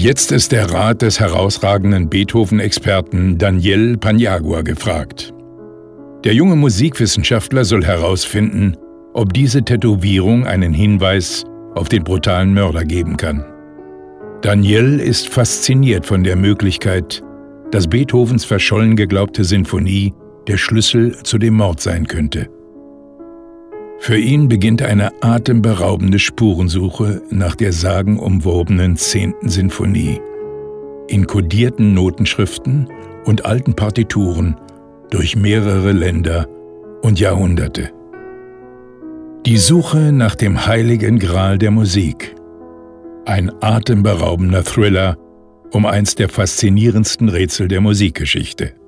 Jetzt ist der Rat des herausragenden Beethoven-Experten Daniel Paniagua gefragt. Der junge Musikwissenschaftler soll herausfinden, ob diese Tätowierung einen Hinweis auf den brutalen Mörder geben kann. Daniel ist fasziniert von der Möglichkeit, dass Beethovens verschollen geglaubte Sinfonie der Schlüssel zu dem Mord sein könnte. Für ihn beginnt eine atemberaubende Spurensuche nach der sagenumwobenen 10. Sinfonie, in kodierten Notenschriften und alten Partituren durch mehrere Länder und Jahrhunderte. Die Suche nach dem heiligen Gral der Musik. Ein atemberaubender Thriller um eins der faszinierendsten Rätsel der Musikgeschichte.